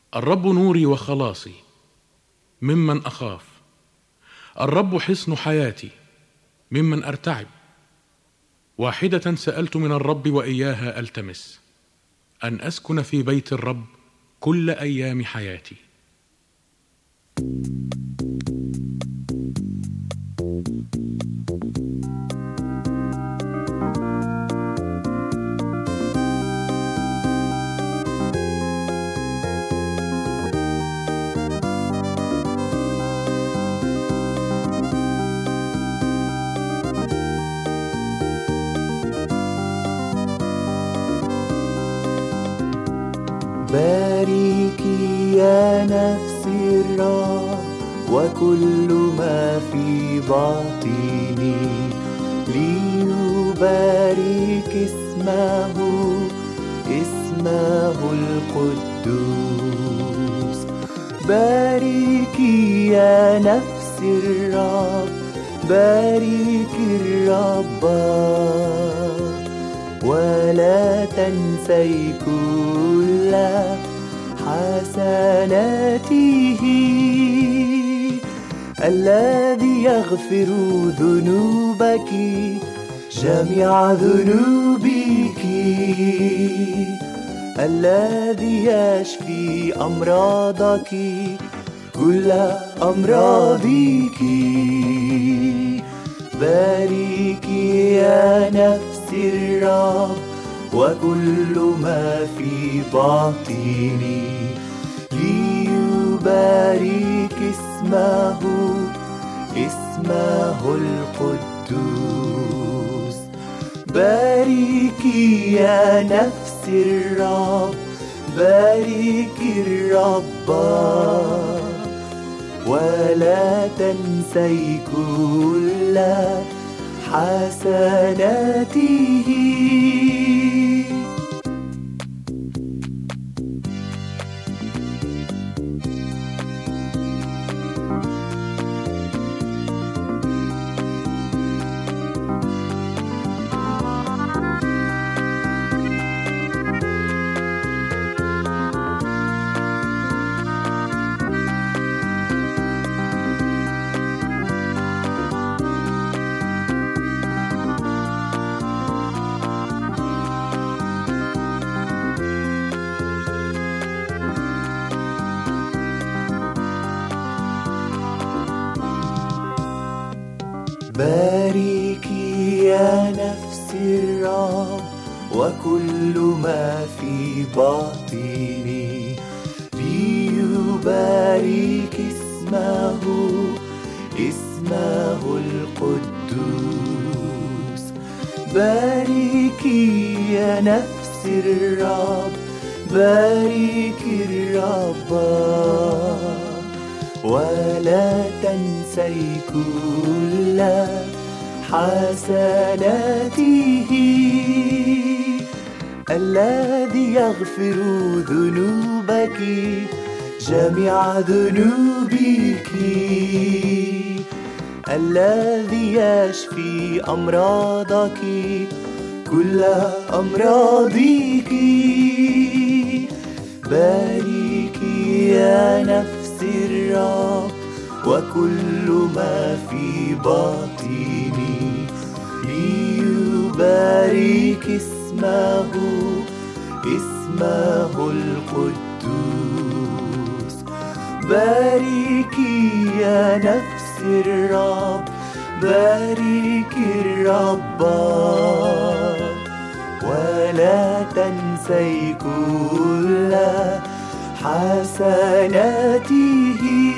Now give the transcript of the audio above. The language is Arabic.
الرب نوري وخلاصي، ممن أخاف. الرب حصن حياتي، ممن أرتعب. واحدة سألت من الرب وإياها ألتمس، أن أسكن في بيت الرب كل أيام حياتي. باركي يا نفسي الرب وكل ما في باطني، ليبارك اسمه القدوس. باركي يا نفسي الرب، باركي الرب ولا تنسي كل حسناته، الذي يغفر ذنوبك جميع ذنوبك، الذي يشفي أمراضك كل أمراضك. باركي يا نفسي الرب وكل ما في باطني، ليبارك اسمه القدوس. باركي يا نفسي الرب، باركي الرب ولا تنسي كل حسناته. باركي يا نفسي الرب وكل ما في باطني، ليبارك اسمه القدوس. باركي يا نفسي الرب، باركي الرب ولا تنسي كل حسناته، الذي يغفر ذنوبك جميع ذنوبك، الذي يشفي أمراضك كل أمراضك. باركي يا نفسي الرب وكل ما في باطني، ليبارك اسمه القدوس. باركي يا نفسي الرب، باركي الرب ولا تنسي كل حسناته.